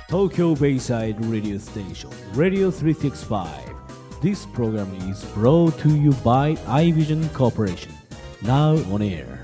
Tokyo Bayside Radio Station, Radio 365. This program is brought to you by iVision Corporation. Now on air.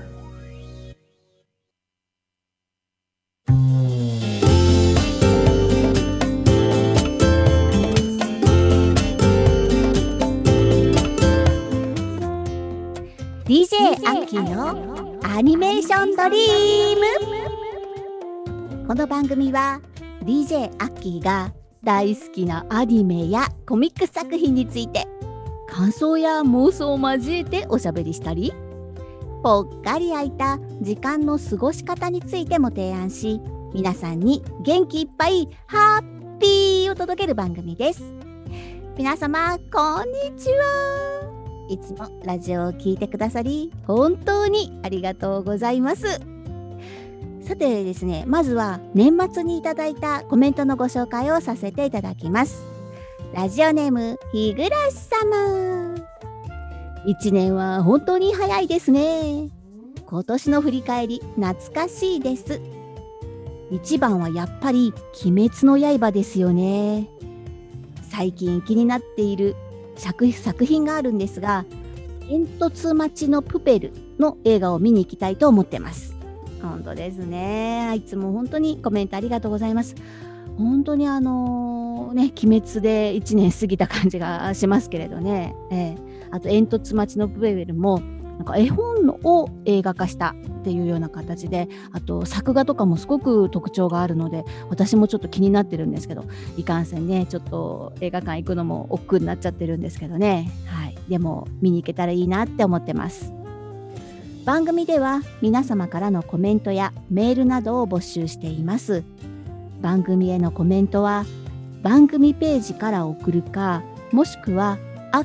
DJ アッキーのアニメーションドリーム。この番組は DJ アッキーが大好きなアニメやコミック作品について感想や妄想を交えておしゃべりしたり、ぽっかり空いた時間の過ごし方についても提案し、皆さんに元気いっぱいハッピーを届ける番組です。皆様こんにちは。いつもラジオを聞いてくださり本当にありがとうございます。さてですね、まずは年末にいただいたコメントのご紹介をさせていただきます。ラジオネーム日暮様。1年は本当に早いですね。今年の振り返り懐かしいです。一番はやっぱり鬼滅の刃ですよね。最近気になっている作品があるんですが、煙突町のプペルの映画を見に行きたいと思ってます。本当ですね。いつも本当にコメントありがとうございます。本当に鬼滅で1年過ぎた感じがしますけれどね。あと煙突町のプペルもなんか絵本を映画化したっていうような形で、あと作画とかもすごく特徴があるので、私もちょっと気になってるんですけど、いかんせんね、ちょっと映画館行くのも億劫になっちゃってるんですけどね。はい、でも見に行けたらいいなって思ってます。番組では皆様からのコメントやメールなどを募集しています。番組へのコメントは番組ページから送るか、もしくは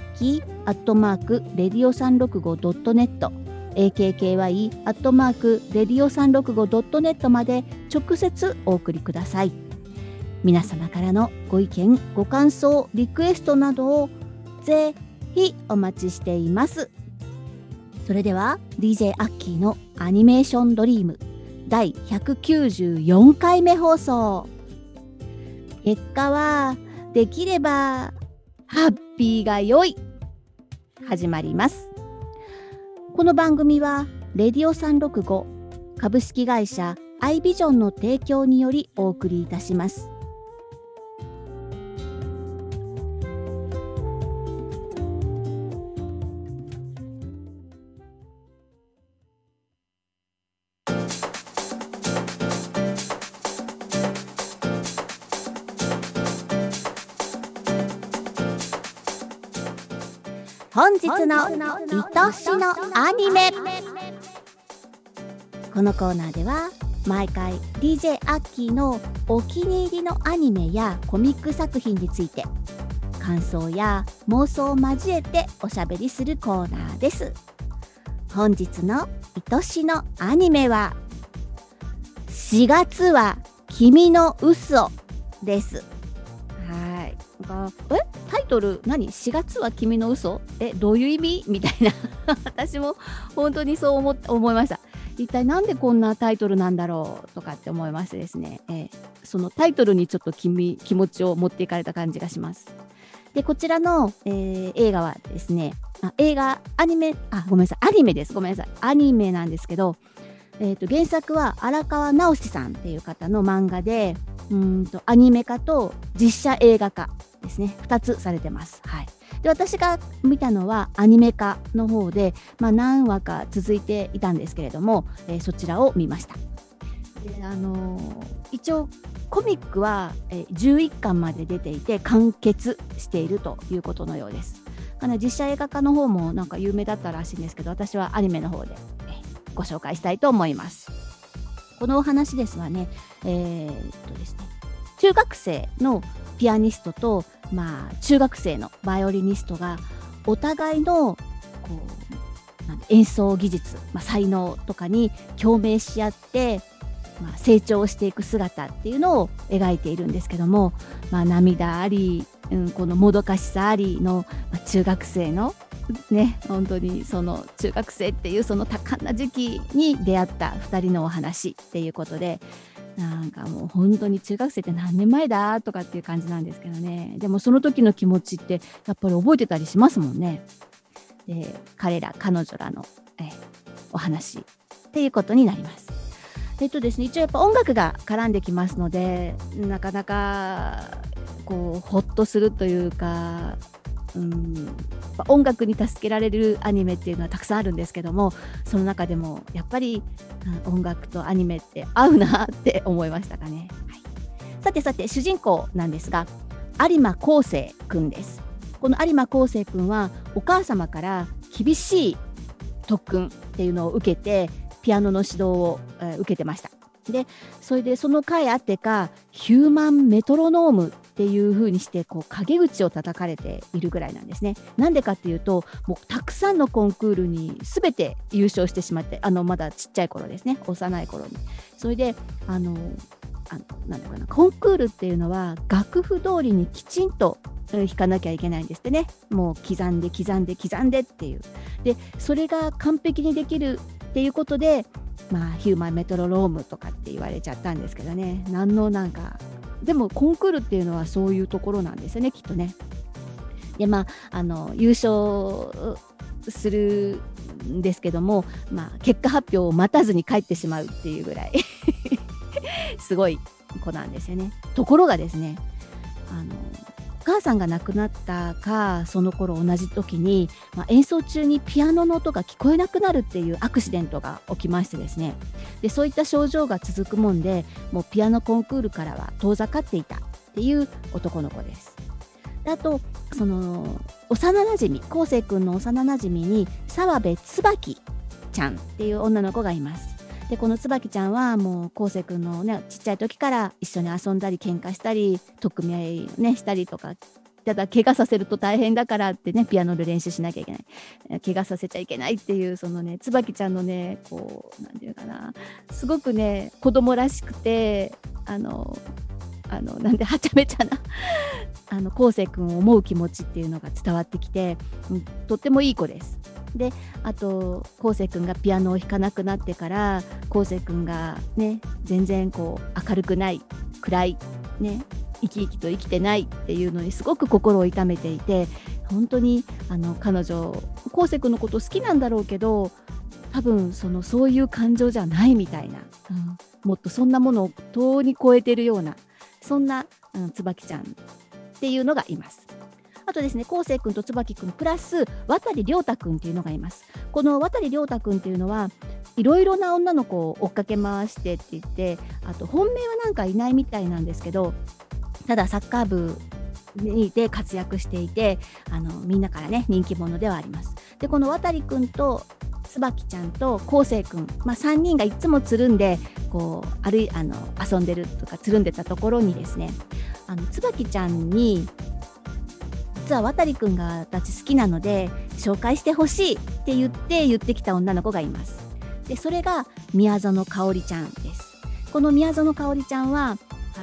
akki@radio365.net akky@radio365.net まで直接お送りください。皆様からのご意見、ご感想、リクエストなどをぜひお待ちしています。それでは DJ アッキーのアニメーションドリーム第194回目放送。結果はできればハッピーが良い、始まります。この番組はレディオ365株式会社アイビジョンの提供によりお送りいたします。本日の愛しのアニメ。このコーナーでは毎回 DJ アッキーのお気に入りのアニメやコミック作品について感想や妄想を交えておしゃべりするコーナーです。本日の愛しのアニメは4月は君の嘘です。はい。タイトル何？4月は君の嘘？どういう意味？みたいな私も本当にそう思いました。一体なんでこんなタイトルなんだろうとかって思いましてですね、そのタイトルにちょっと気持ちを持っていかれた感じがします。でこちらの、映画はですね、アニメです。ごめんなさい。アニメなんですけど、原作は荒川直志さんっていう方の漫画で、アニメ化と実写映画化ですね、2つされてます。はい。で私が見たのはアニメ化の方で、何話か続いていたんですけれども、そちらを見ました。で一応コミックは、11巻まで出ていて完結しているということのようです。実写映画化の方もなんか有名だったらしいんですけど、私はアニメの方で、ご紹介したいと思います。このお話ですがね、ですね、中学生のピアニストと、中学生のバイオリニストがお互いの演奏技術、才能とかに共鳴し合って、成長していく姿っていうのを描いているんですけども、涙あり、このもどかしさありの、中学生のね、本当にその中学生っていうその多感な時期に出会った2人のお話っていうことで、 なんかもう本当に中学生って何年前だとかっていう感じなんですけどね。でもその時の気持ちってやっぱり覚えてたりしますもんね。で、彼女らの、お話っていうことになります。ですね、一応やっぱ音楽が絡んできますので、なかなかこうホッとするというか、音楽に助けられるアニメっていうのはたくさんあるんですけども、その中でもやっぱり音楽とアニメって合うなって思いましたかね。はい、さて主人公なんですが、有馬昴生くんです。この有馬昴生くんはお母様から厳しい特訓っていうのを受けてピアノの指導を、受けてました。でそれでその回あってかヒューマンメトロノームっていう風にしてこう陰口を叩かれているぐらいなんですね。なんでかっていうと、もうたくさんのコンクールに全て優勝してしまって、まだちっちゃい頃ですね、幼い頃に。それでなんだかな、コンクールっていうのは楽譜通りにきちんと弾かなきゃいけないんですってね。もう刻んでっていう。でそれが完璧にできるっていうことで、ヒューマンメトロノームとかって言われちゃったんですけどね。でもコンクールっていうのはそういうところなんですよね、きっとね。で優勝するんですけども、結果発表を待たずに帰ってしまうっていうぐらいすごい子なんですよね。ところがですね、お母さんが亡くなったかその頃同じ時に、演奏中にピアノの音が聞こえなくなるっていうアクシデントが起きましてですね。でそういった症状が続くもんで、もうピアノコンクールからは遠ざかっていたっていう男の子です。であとその幼なじみ、昴生君の幼なじみに澤部椿ちゃんっていう女の子がいます。でこの椿ちゃんはもう昴生君のね、ちっちゃい時から一緒に遊んだり喧嘩したり取っ組み合いねしたりとか、ただ怪我させると大変だからってね、ピアノで練習しなきゃいけない、怪我させちゃいけないっていう、そのね椿ちゃんのね、こうなんていうかな、すごくね子供らしくて、なんではちゃめちゃな昴生君を思う気持ちっていうのが伝わってきて、とってもいい子です。であと昴生君がピアノを弾かなくなってから昴生君がね全然こう明るくない、暗いね、生き生きと生きてないっていうのにすごく心を痛めていて、本当に彼女昴生君のこと好きなんだろうけど、多分そういう感情じゃないみたいな、もっとそんなものを遠に超えてるような、そんな、椿ちゃんっていうのがいます。あとですね、昴生君と椿君プラス渡亮太君っていうのがいます。この渡亮太君っていうのはいろいろな女の子を追っかけ回してって言って、あと本命はなんかいないみたいなんですけど、ただサッカー部で活躍していて、みんなからね人気者ではあります。でこの渡君と椿ちゃんと昴生君、3人がいつもつるんでこう遊んでるとかつるんでたところにですね、椿ちゃんに実は渡君が私好きなので紹介してほしいって言ってきた女の子がいます。でそれが宮園香織ちゃんです。この宮園香織ちゃんは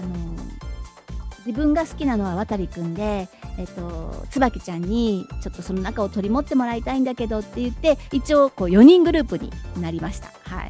自分が好きなのは渡君で、椿ちゃんにちょっとその中を取り持ってもらいたいんだけどって言って、一応こう4人グループになりました。はい、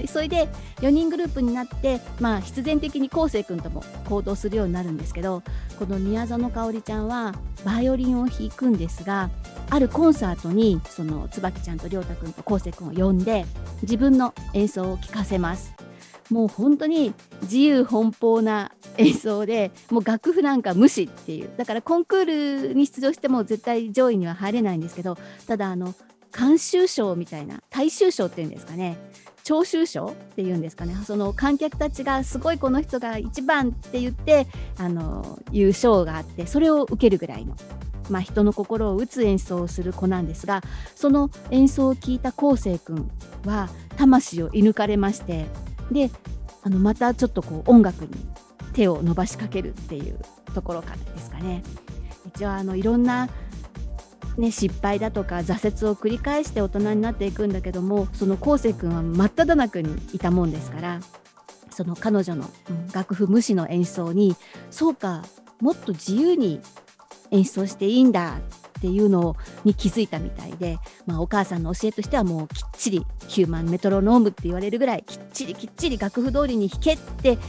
それで4人グループになって、必然的に昴生君とも行動するようになるんですけど、この宮園香織ちゃんはバイオリンを弾くんですが、あるコンサートにその椿ちゃんと亮太君と昴生君を呼んで自分の演奏を聴かせます。もう本当に自由奔放な演奏で、もう楽譜なんか無視っていう、だからコンクールに出場しても絶対上位には入れないんですけど、ただ監修賞みたいな、大衆賞っていうんですかね、聴衆賞っていうんですかね、その観客たちがすごいこの人が一番って言っていう賞があって、それを受けるぐらいの、人の心を打つ演奏をする子なんですが、その演奏を聞いた昴生君は魂を射抜かれまして、でまたちょっとこう音楽に手を伸ばしかけるっていうところからですかね。一応いろんな、失敗だとか挫折を繰り返して大人になっていくんだけども、その昴生君は真っ只中にいたもんですから、その彼女の、楽譜無視の演奏に、そうかもっと自由に演奏していいんだっていうのに気づいたみたいで、お母さんの教えとしてはもうきっちりヒューマンメトロノームって言われるぐらいきっちり楽譜通りに弾けって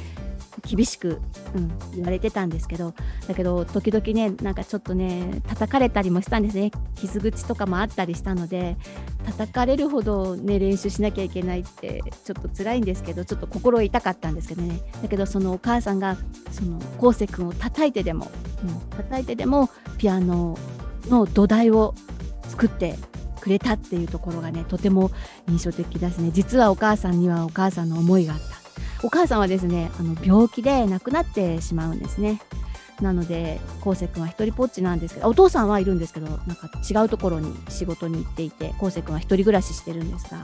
厳しく、言われてたんですけど、だけど時々ねなんかちょっとね叩かれたりもしたんですね。傷口とかもあったりしたので、叩かれるほどね練習しなきゃいけないってちょっと辛いんですけど、ちょっと心痛かったんですけどね。だけどそのお母さんがその昴生君を叩いてでもピアノの土台を作ってくれたっていうところがねとても印象的ですね。実はお母さんにはお母さんの思いがあった。お母さんはですね病気で亡くなってしまうんですね。なので昴生君は一人ぽっちなんですけど、お父さんはいるんですけどなんか違うところに仕事に行っていて、昴生君は一人暮らししてるんですが、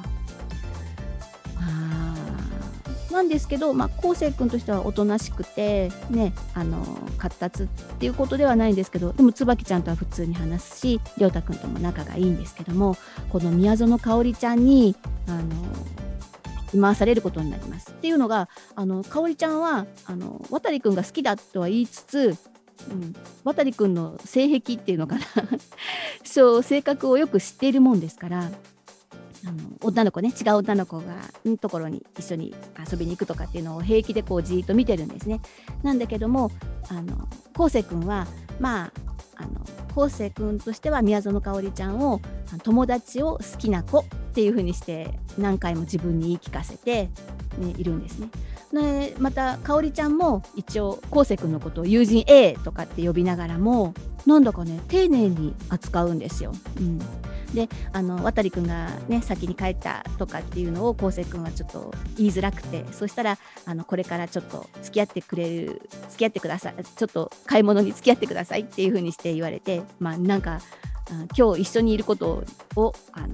なんですけど、昴生君としてはおとなしくてね、活発っていうことではないんですけど、でも椿ちゃんとは普通に話すし、亮太君とも仲がいいんですけども、この宮園香織ちゃんに回されることになります。っていうのが香織ちゃんは渡君が好きだとは言いつつ、渡君の性癖っていうのかなそう性格をよく知っているもんですから、女の子ね、違う女の子がところに一緒に遊びに行くとかっていうのを平気でこうじーっと見てるんですね。なんだけども昴生君は昴生君としては宮園香織ちゃんを友達を好きな子っていう風にして何回も自分に言い聞かせて、いるんですね。でまた香織ちゃんも一応昴生君のことを友人 A とかって呼びながらもなんだかね丁寧に扱うんですよ。で渡君がね先に帰ったとかっていうのを昴生君はちょっと言いづらくて、そしたらこれからちょっと付き合ってください、ちょっと買い物に付き合ってくださいっていう風にして言われて、なんか今日一緒にいることを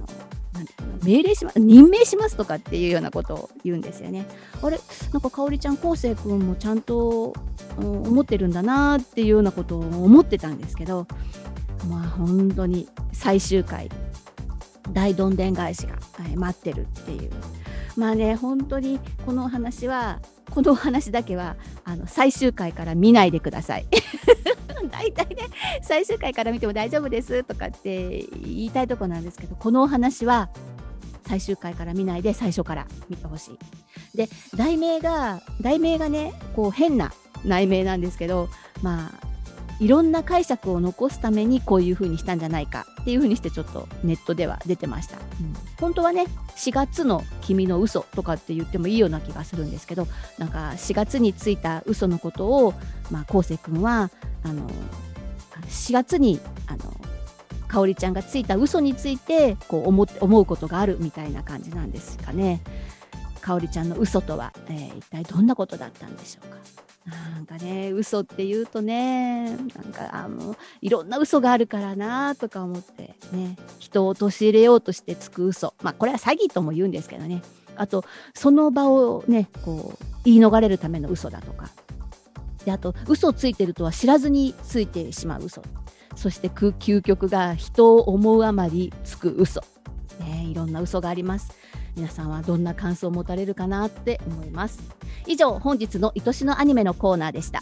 任命しますとかっていうようなことを言うんですよね。あれなんか香織ちゃん昴生君もちゃんと思ってるんだなっていうようなことを思ってたんですけど、本当に最終回大どんでん返しが待ってるっていう、本当にこの話だけは最終回から見ないでください大体ね最終回から見ても大丈夫ですとかって言いたいとこなんですけど、このお話は最終回から見ないで最初から見てほしい。で題名がねこう変な題名なんですけど、いろんな解釈を残すためにこういう風にしたんじゃないかっていう風にしてちょっとネットでは出てました。本当はね4月の君の嘘とかって言ってもいいような気がするんですけど、なんか4月についた嘘のことを昴生君は4月に香織ちゃんがついた嘘についてこう思うことがあるみたいな感じなんですかね。香織ちゃんの嘘とは、一体どんなことだったんでしょうか。なんかね嘘って言うとねなんかいろんな嘘があるからなとか思ってね、人を陥れようとしてつく嘘、これは詐欺とも言うんですけどね、あとその場をねこう言い逃れるための嘘だとかで、あと嘘をついてるとは知らずについてしまう嘘、そして究極が人を思うあまりつく嘘、いろんな嘘があります。皆さんはどんな感想を持たれるかなって思います。以上本日の愛しのアニメのコーナーでした。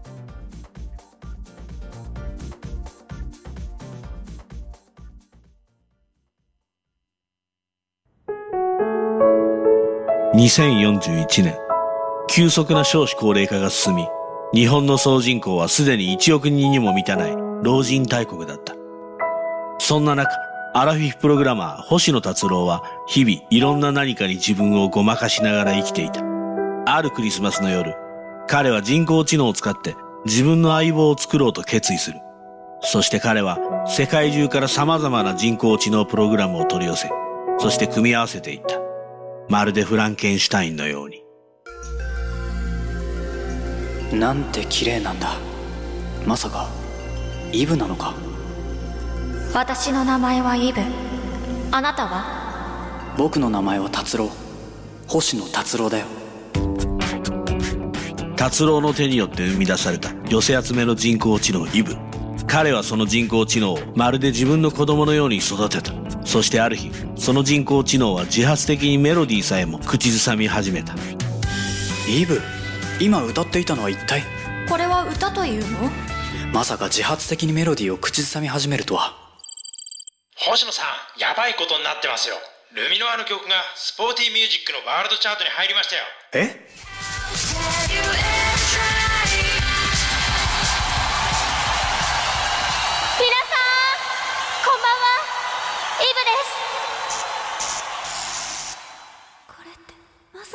2041年、急速な少子高齢化が進み、日本の総人口はすでに1億人にも満たない老人大国だった。そんな中、アラフィフプログラマー星野達郎は日々いろんな何かに自分をごまかしながら生きていた。あるクリスマスの夜、彼は人工知能を使って自分の相棒を作ろうと決意する。そして彼は世界中から様々な人工知能プログラムを取り寄せ、そして組み合わせていった。まるでフランケンシュタインのように。 なんて綺麗なんだ。まさかイブなのか。 私の名前はイブ。あなたは？ 僕の名前は達郎。星野達郎だよ。 達郎の手によって生み出された寄せ集めの人工知能イブ。彼はその人工知能をまるで自分の子供のように育てた。そしてある日、その人工知能は自発的にメロディーさえも口ずさみ始めた。 イブ、今歌っていたのは一体？ これは歌というの？ まさか自発的にメロディーを口ずさみ始めるとは。 星野さん、やばいことになってますよ。ルミノアの曲がスポーティーミュージックのワールドチャートに入りましたよ。 え？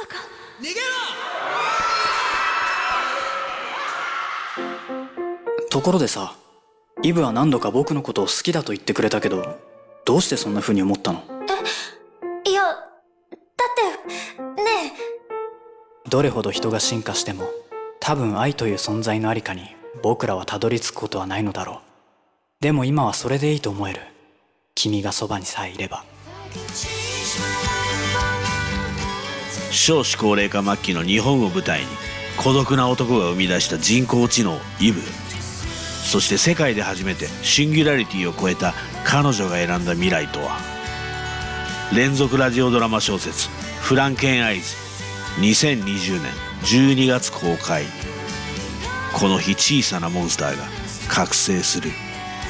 か。 逃げろ！ ところでさ、イブは何度か僕のことを好きだと言ってくれたけど、どうしてそんな風に思ったの？ いや、だってねどれほど人が進化しても、多分愛という存在のありかに僕らはたどり着くことはないのだろう。でも今はそれでいいと思える。君がそばにさえいれば。 少子高齢化末期の日本を舞台に孤独な男が生み出した人工知能イブ、そして世界で初めてシンギュラリティを超えた彼女が選んだ未来とは。連続ラジオドラマ小説フランケンアイズ、2020年12月公開。この日小さなモンスターが覚醒する。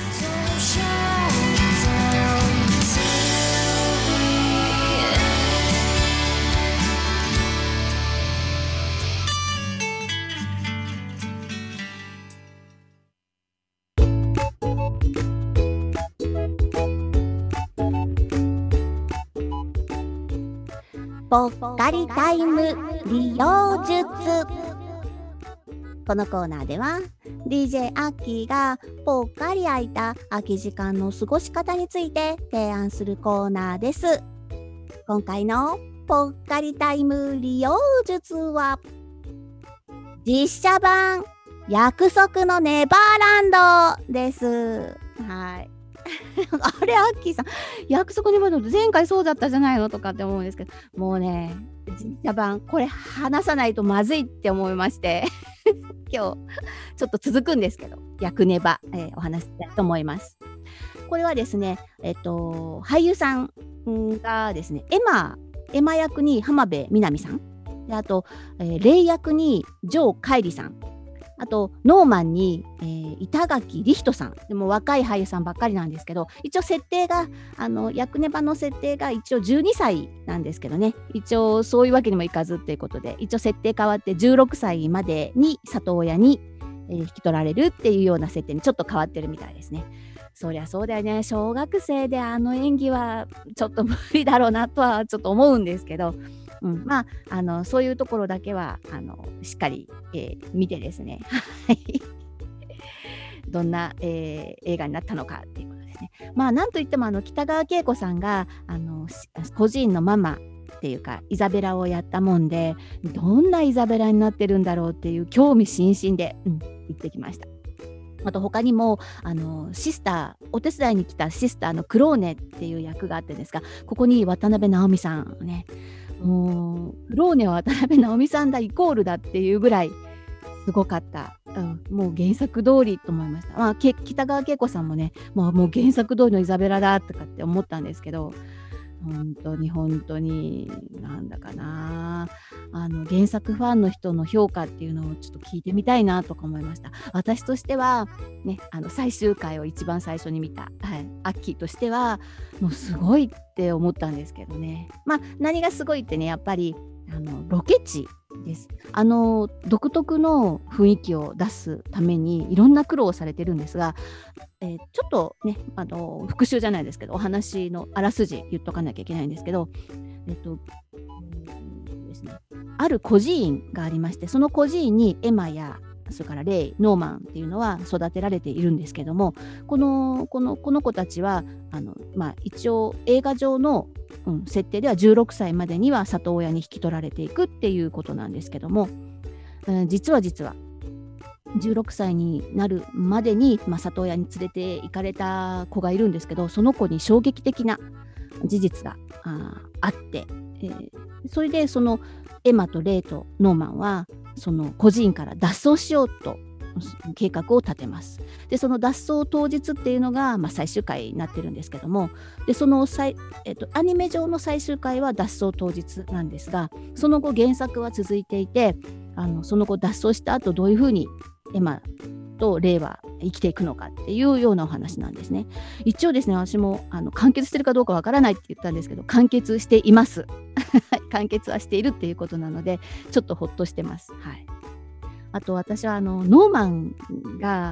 ぽっかりタイム利用術。このコーナーでは DJ アッキーがぽっかり空いた空き時間の過ごし方について提案するコーナーです。今回のぽっかりタイム利用術は実写版約束のネバーランドです。はい。あれアッキーさん、約束のネバーランド前回そうだったじゃないのとかって思うんですけど、もうね、実写版これ話さないとまずいって思いまして今日ちょっと続くんですけど、役ネバ、お話ししたいと思います。これはですね、俳優さんがですね、エマ役に浜辺美波さんで、あと、レイ役に城桧里さん、あとノーマンに、板垣李光人さん、でも若い俳優さんばっかりなんですけど、一応設定が役ネバの設定が一応12歳なんですけどね、一応そういうわけにもいかずっていうことで、一応設定変わって16歳までに里親に、引き取られるっていうような設定にちょっと変わってるみたいですね。そりゃそうだよね、小学生で演技はちょっと無理だろうなとはちょっと思うんですけど、まあそういうところだけはしっかり、見てですねどんな、映画になったのかっていうことですね。まあなんといっても北川景子さんが孤児院のママっていうかイザベラをやったもんで、どんなイザベラになってるんだろうっていう興味津々で、行ってきました。あと他にもシスター、お手伝いに来たシスターのクローネっていう役があってですが、ここに渡辺直美さんね、もうクローネは渡辺直美さんだイコールだっていうぐらいすごかった、もう原作通りと思いました。北川景子さんもね、もう原作通りのイザベラだとかって思ったんですけど、本当になんだかな、原作ファンの人の評価っていうのをちょっと聞いてみたいなとか思いました。私としてはね、最終回を一番最初に見た、アッキーとしてはもうすごいって思ったんですけどね。何がすごいってね、やっぱりロケ地です。独特の雰囲気を出すためにいろんな苦労をされてるんですが、ちょっとね、復習じゃないですけど、お話のあらすじ言っとかなきゃいけないんですけど、ですね、ある孤児院がありまして、その孤児院にエマやそれからレイ、ノーマンっていうのは育てられているんですけども、この子たちは一応映画上の設定では16歳までには里親に引き取られていくっていうことなんですけども、実は16歳になるまでに、里親に連れて行かれた子がいるんですけど、その子に衝撃的な事実があって、それでそのエマとレイとノーマンはその孤児院から脱走しようと計画を立てます。でその脱走当日っていうのが、最終回になってるんですけども、でそのアニメ上の最終回は脱走当日なんですが、その後原作は続いていて、その後脱走した後どういうふうにエマとレイは生きていくのかっていうようなお話なんですね。一応ですね、私も完結してるかどうかわからないって言ったんですけど、完結しています完結はしているっていうことなので、ちょっとほっとしてます。はい。あと私はノーマンが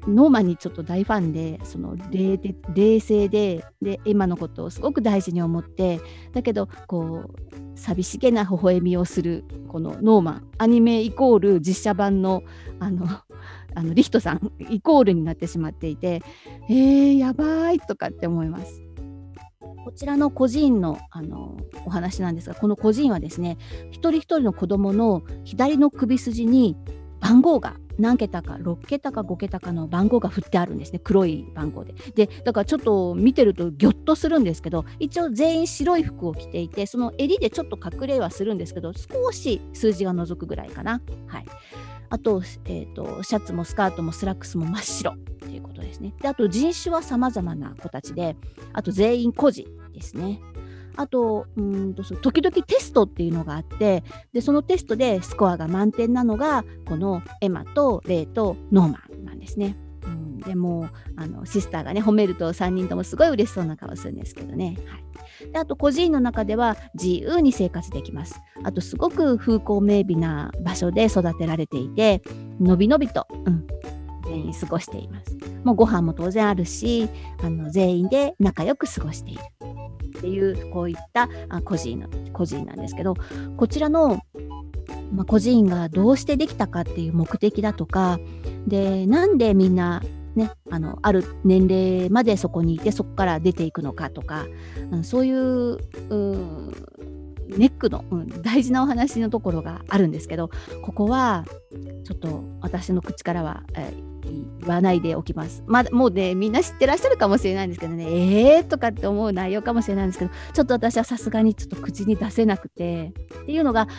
ノーマンにちょっと大ファンで、その冷静でエマのことをすごく大事に思って、だけどこう寂しげな微笑みをするこのノーマン、アニメイコール実写版のリヒトさんイコールになってしまっていて、やばいとかって思います。こちらの孤児院の、お話なんですが、この孤児院はですね、一人一人の子供の左の首筋に番号が何桁か6桁か5桁かの番号が振ってあるんですね。黒い番号で。だからちょっと見てるとギョッとするんですけど、一応全員白い服を着ていて、その襟でちょっと隠れはするんですけど、少し数字が覗くぐらいかな。はい。あと、シャツもスカートもスラックスも真っ白っていうことですね。で、あと人種は様々な子たちで、あと全員孤児ですね。あと時々テストっていうのがあって、でそのテストでスコアが満点なのがこのエマとレイとノーマンなんですね。でもシスターがね褒めると3人ともすごい嬉しそうな顔するんですけどね。はい、であと孤児院の中では自由に生活できます。あとすごく風光明媚な場所で育てられていて、のびのびと、全員過ごしています。もうご飯も当然あるし、全員で仲良く過ごしているっていうこういった孤児院なんですけど、こちらの、孤児院がどうしてできたかっていう目的だとかで、なんでみんなねある年齢までそこにいてそこから出ていくのかとか、そういうネックの、大事なお話のところがあるんですけど、ここはちょっと私の口からは、言わないでおきます。もうねみんな知ってらっしゃるかもしれないんですけどね、とかって思う内容かもしれないんですけど、ちょっと私はさすがにちょっと口に出せなくてっていうのが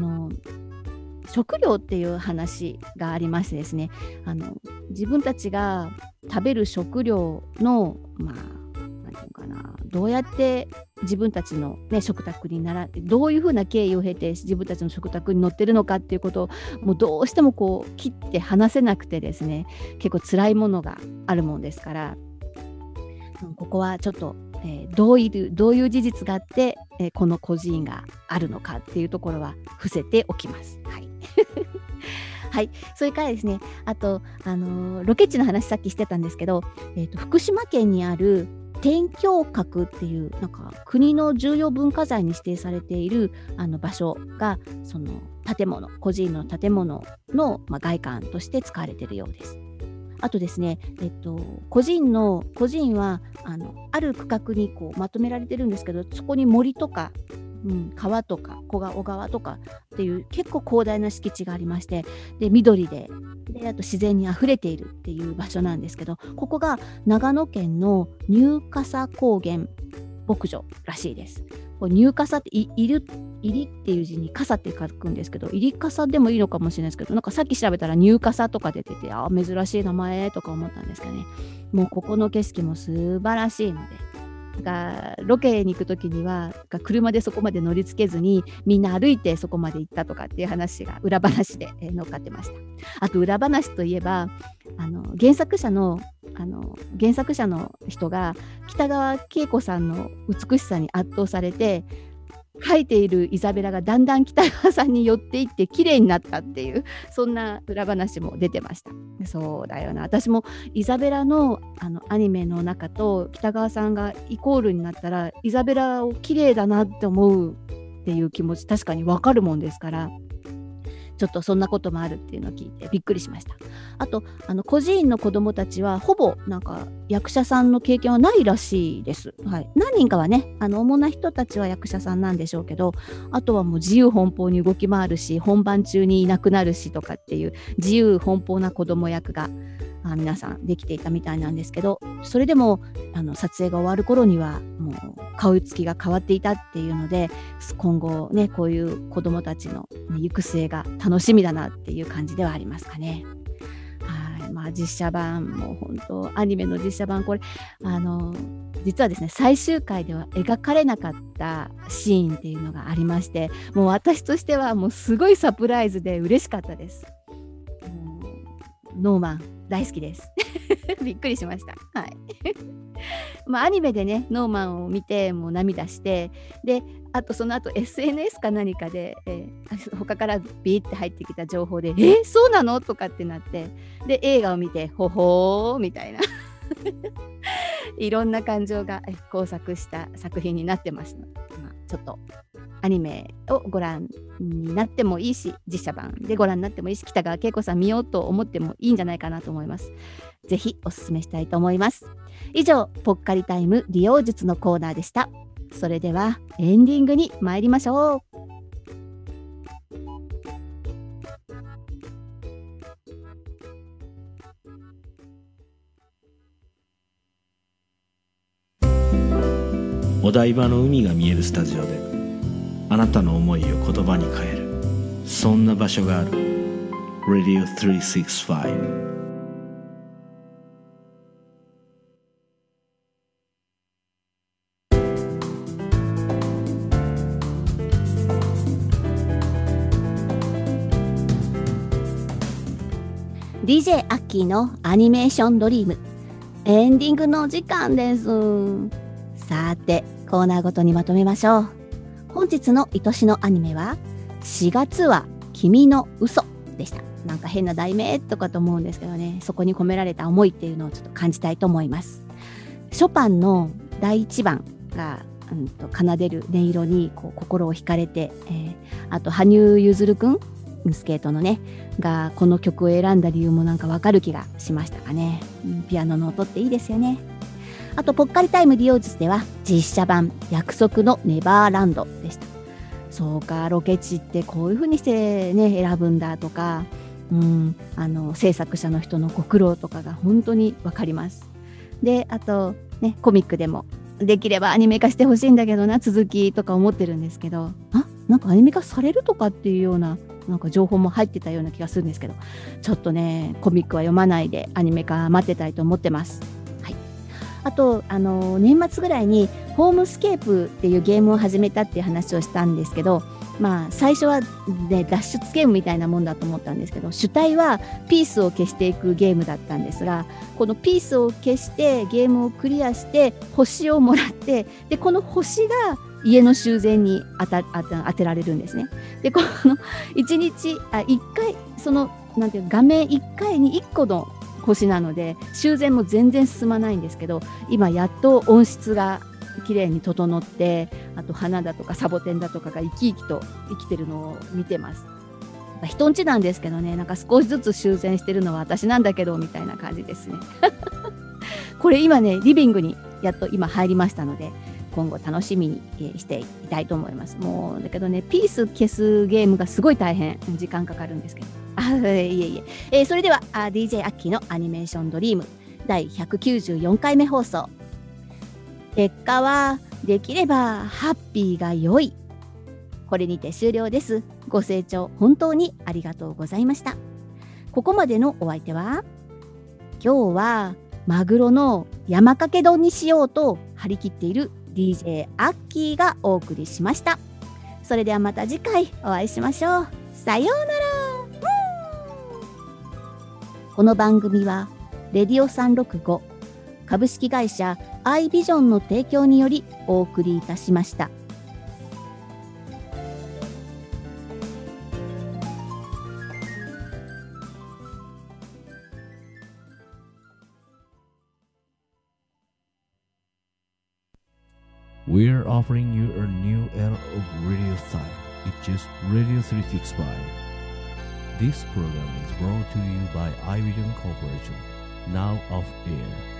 食料っていう話がありましてですね、自分たちが食べる食料のなんていうかな、どうやって自分たちの、食卓にどういうふうな経緯を経て自分たちの食卓に載ってるのかっていうことをもうどうしてもこう切って話せなくてですね、結構辛いものがあるもんですから、ここはちょっと、どういう事実があって、この孤児院があるのかっていうところは伏せておきます。はいはい、それからですね、あと、ロケ地の話さっきしてたんですけど、福島県にある天橋閣っていうなんか国の重要文化財に指定されている場所が、その孤児院の建物の、外観として使われているようです。あとですね、孤児院はある区画にこうまとめられてるんですけど、そこに森とか、川とか小川とかっていう結構広大な敷地がありまして、で緑であと自然にあふれているっていう場所なんですけど、ここが長野県の入笠高原牧場らしいです。入笠って入りっていう字に笠って書くんですけど、入り笠でもいいのかもしれないですけど、なんかさっき調べたら入笠とか出てて、珍しい名前とか思ったんですけどね。もうここの景色も素晴らしいので、ロケに行くときには車でそこまで乗りつけずにみんな歩いてそこまで行ったとかっていう話が裏話で載っかってました。あと裏話といえば原作者の人が北川景子さんの美しさに圧倒されて、描いているイザベラがだんだん北川さんに寄っていって綺麗になったっていう、そんな裏話も出てました。そうだよな、私もイザベラのアニメの中と北川さんがイコールになったらイザベラを綺麗だなって思うっていう気持ち確かにわかるもんですから、ちょっとそんなこともあるっていうのを聞いてびっくりしました。あと孤児院の子どもたちはほぼなんか役者さんの経験はないらしいです。はい、何人かはね主な人たちは役者さんなんでしょうけど、あとはもう自由奔放に動き回るし本番中にいなくなるしとかっていう自由奔放な子ども役が皆さんできていたみたいなんですけど、それでも撮影が終わる頃にはもう顔つきが変わっていたっていうので、今後ねこういう子どもたちの行く末が楽しみだなっていう感じではありますかね。はい、実写版も本当アニメの実写版これ実はですね最終回では描かれなかったシーンっていうのがありまして、もう私としてはもうすごいサプライズで嬉しかったです。ノーマン大好きですびっくりしました。はい。まあアニメでねノーマンを見てもう涙して、であとその後 SNS か何かで、他からビーって入ってきた情報でそうなのとかってなって、で映画を見てほほーみたいな。いろんな感情が交錯した作品になってますので、ちょっとアニメをご覧になってもいいし、実写版でご覧になってもいいし、北川景子さん見ようと思ってもいいんじゃないかなと思います。ぜひおすすめしたいと思います。以上、ぽっかりタイム利用術のコーナーでした。それではエンディングに参りましょう。 お台場の海が見えるスタジオであなたの思いを言葉に変える、そんな場所がある。 Radio 365。 DJ アッキーのアニメーションドリーム、エンディングの時間です。さてコーナーごとにまとめましょう。本日の愛しのアニメは4月は君の嘘でした。なんか変な題名とかと思うんですけどね、そこに込められた思いっていうのをちょっと感じたいと思います。ショパンの第1番が、奏でる音色にこう心を惹かれて、あと羽生結弦くんスケートのねがこの曲を選んだ理由もなんかわかる気がしましたかね。ピアノの音っていいですよね。あとぽっかりタイム利用術では実写版約束のネバーランドでした。そうか、ロケ地ってこういう風にしてね選ぶんだとか、制作者の人のご苦労とかが本当にわかります。であとねコミックでもできればアニメ化してほしいんだけどな、続きとか思ってるんですけど、なんかアニメ化されるとかっていうようななんか情報も入ってたような気がするんですけど、ちょっとねコミックは読まないでアニメ化待ってたいと思ってます。はい。あと年末ぐらいにホームスケープっていうゲームを始めたっていう話をしたんですけど、最初はね脱出ゲームみたいなもんだと思ったんですけど、主体はピースを消していくゲームだったんですが、このピースを消してゲームをクリアして星をもらって、でこの星が家の修繕に当てられるんですね。でこの1回そのなんていう画面1回に1個の星なので修繕も全然進まないんですけど、今やっと音質が綺麗に整って、あと花だとかサボテンだとかが生き生きと生きてるのを見てます。人んちなんですけどね、なんか少しずつ修繕してるのは私なんだけどみたいな感じですね。これ今ねリビングにやっと今入りましたので、今後楽しみにしていたいと思います。もうだけどねピース消すゲームがすごい大変、時間かかるんですけど、それではDJ アッキーのアニメーションドリーム第194回目放送、結果はできればハッピーが良い。これにて終了です。ご清聴本当にありがとうございました。ここまでのお相手は、今日はマグロの山かけ丼にしようと張り切っている DJ アッキーがお送りしました。それではまた次回お会いしましょう。さようなら。この番組はレディオ365株式会社アイビジョンの提供によりお送りいたしました。 We're offering you a new era of radio style. It's just Radio 365. This program is brought to you by iVision Corporation, now off air.